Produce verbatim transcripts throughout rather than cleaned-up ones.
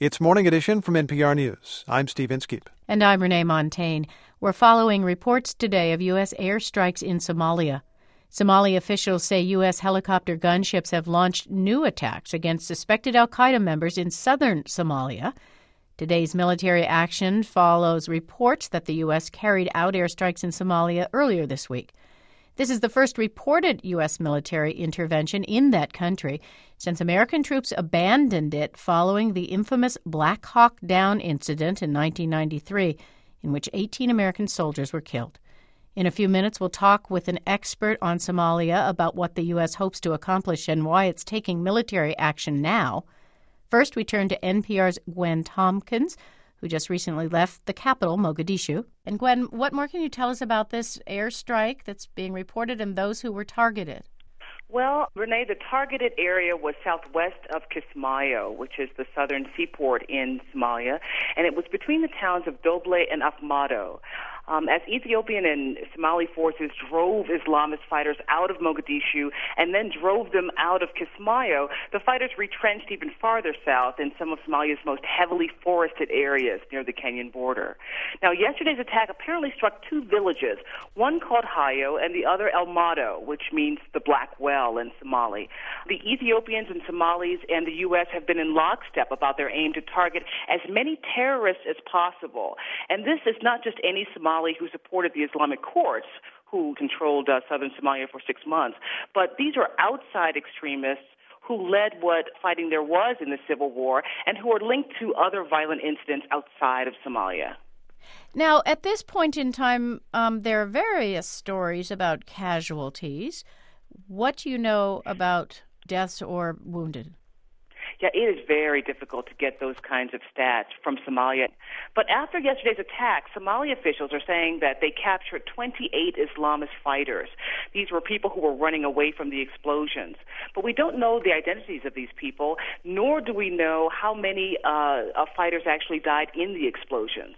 It's Morning Edition from N P R News. I'm Steve Inskeep. And I'm Renee Montaigne. We're following reports today of U S airstrikes in Somalia. Somali officials say U S helicopter gunships have launched new attacks against suspected al-Qaeda members in southern Somalia. Today's military action follows reports that the U S carried out airstrikes in Somalia earlier this week. This is the first reported U S military intervention in that country since American troops abandoned it following the infamous Black Hawk Down incident in nineteen ninety-three, in which eighteen American soldiers were killed. In a few minutes, we'll talk with an expert on Somalia about what the U S hopes to accomplish and why it's taking military action now. First, we turn to N P R's Gwen Tompkins, who just recently left the capital, Mogadishu. And Gwen, what more can you tell us about this airstrike that's being reported and those who were targeted? Well, Renee, the targeted area was southwest of Kismayo, which is the southern seaport in Somalia, and it was between the towns of Doble and Afmado. Um, as Ethiopian and Somali forces drove Islamist fighters out of Mogadishu and then drove them out of Kismayo, the fighters retrenched even farther south in some of Somalia's most heavily forested areas near the Kenyan border. Now, yesterday's attack apparently struck two villages, one called Hayo and the other El Mado, which means the Black Well in Somali. The Ethiopians and Somalis and the U S have been in lockstep about their aim to target as many terrorists as possible. And this is not just any Somali who supported the Islamic courts, who controlled uh, southern Somalia for six months, but these are outside extremists who led what fighting there was in the civil war and who are linked to other violent incidents outside of Somalia. Now, at this point in time, um, there are various stories about casualties. What do you know about deaths or wounded? Yeah, it is very difficult to get those kinds of stats from Somalia. But after yesterday's attack, Somali officials are saying that they captured twenty-eight Islamist fighters. These were people who were running away from the explosions. But we don't know the identities of these people, nor do we know how many uh, fighters actually died in the explosions.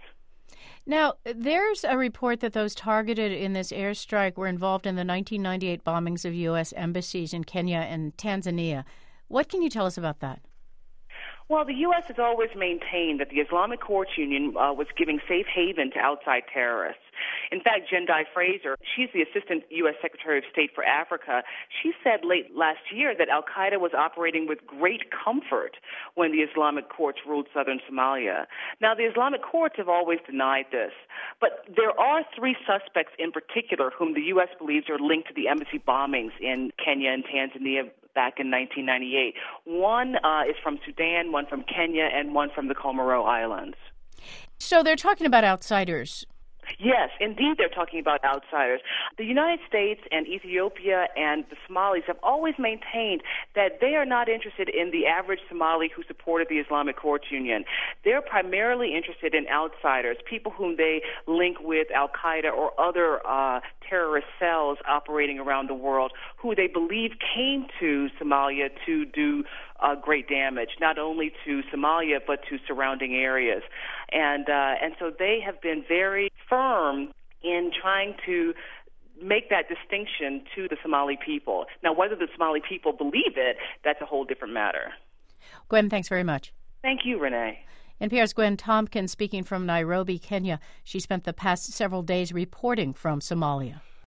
Now, there's a report that those targeted in this airstrike were involved in the nineteen ninety-eight bombings of U S embassies in Kenya and Tanzania. What can you tell us about that? Well, the U S has always maintained that the Islamic Courts Union uh, was giving safe haven to outside terrorists. In fact, Jendai Fraser, she's the Assistant U S Secretary of State for Africa, she said late last year that al-Qaeda was operating with great comfort when the Islamic courts ruled southern Somalia. Now, the Islamic courts have always denied this, but there are three suspects in particular whom the U S believes are linked to the embassy bombings in Kenya and Tanzania back in nineteen ninety-eight. One uh, is from Sudan, one from Kenya, and one from the Comoros Islands. So they're talking about outsiders. Yes, indeed they're talking about outsiders. The United States and Ethiopia and the Somalis have always maintained that they are not interested in the average Somali who supported the Islamic Courts Union. They're primarily interested in outsiders, people whom they link with al-Qaeda or other uh, terrorist cells operating around the world who they believe came to Somalia to do uh, great damage, not only to Somalia but to surrounding areas. And, uh, and so they have been very firm in trying to make that distinction to the Somali people. Now, whether the Somali people believe it, that's a whole different matter. Gwen, thanks very much. Thank you, Renee. N P R's Gwen Tompkins speaking from Nairobi, Kenya. She spent the past several days reporting from Somalia.